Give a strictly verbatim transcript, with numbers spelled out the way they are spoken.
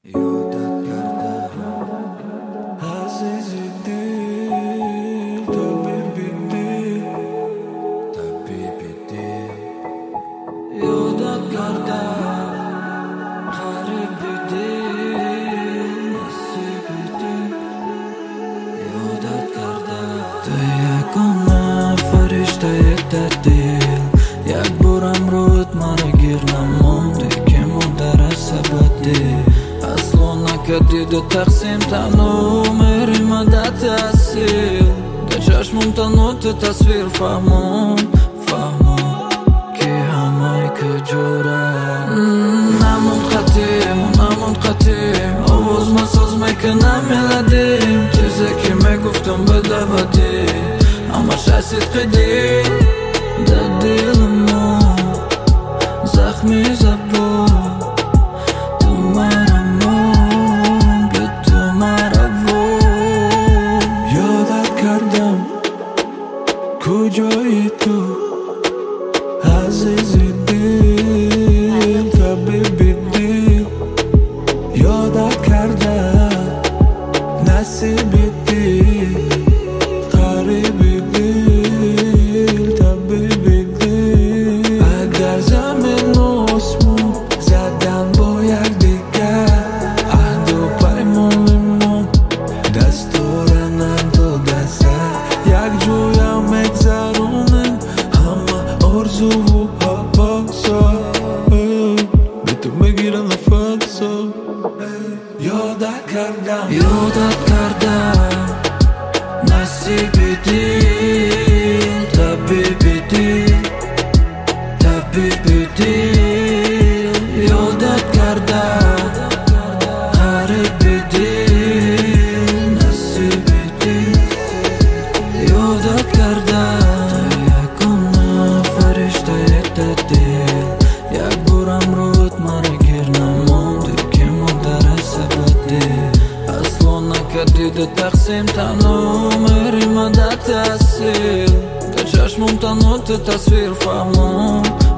یادت کردم عزیزی دل طبیبی دل طبیبی دل یادت کردم غریبی دل نصیبی دل یادت کردم تو یکم فرشته دل یک بارم رود مرا گیر نمانده که مادر عصبته اصلا نکردید تقسیم تنها عمری مدد تحصیل در چشمم تنها تو تصویر فهمم فهمم که همه کجورم نمون خطیم و نمون خطیم آواز مساز میکنم میلدیم چیزی که میگفتم بده بدی همش اسید قدیم در دل ما زخمی زبان تو مرمان به تو مروان یادت کردم کجایی تو عزیزی دل طبیبی دل یادت کردم نصیبی دل غریبی دل طبیبی دل اگر زمین و آسمون زدن با یک دیگر عهد و پیمانمون دستورنن تو دسته یک جویم مگذرونن همه آرزو و حواسا به تو میگیرن نفسا یادت کردم یادت کردم نصیبی دل طبیبی دل طبیبی دل یادت کردم غریبی دل نصیبی دل یادت کردم یکم فرشته دل یک بارم رود مرا گیر نمانده که مادر عصبته اصلا نکردید تقسیم تنها عمری مدد تحصیل در چشمم تنها تو تصویر فهمم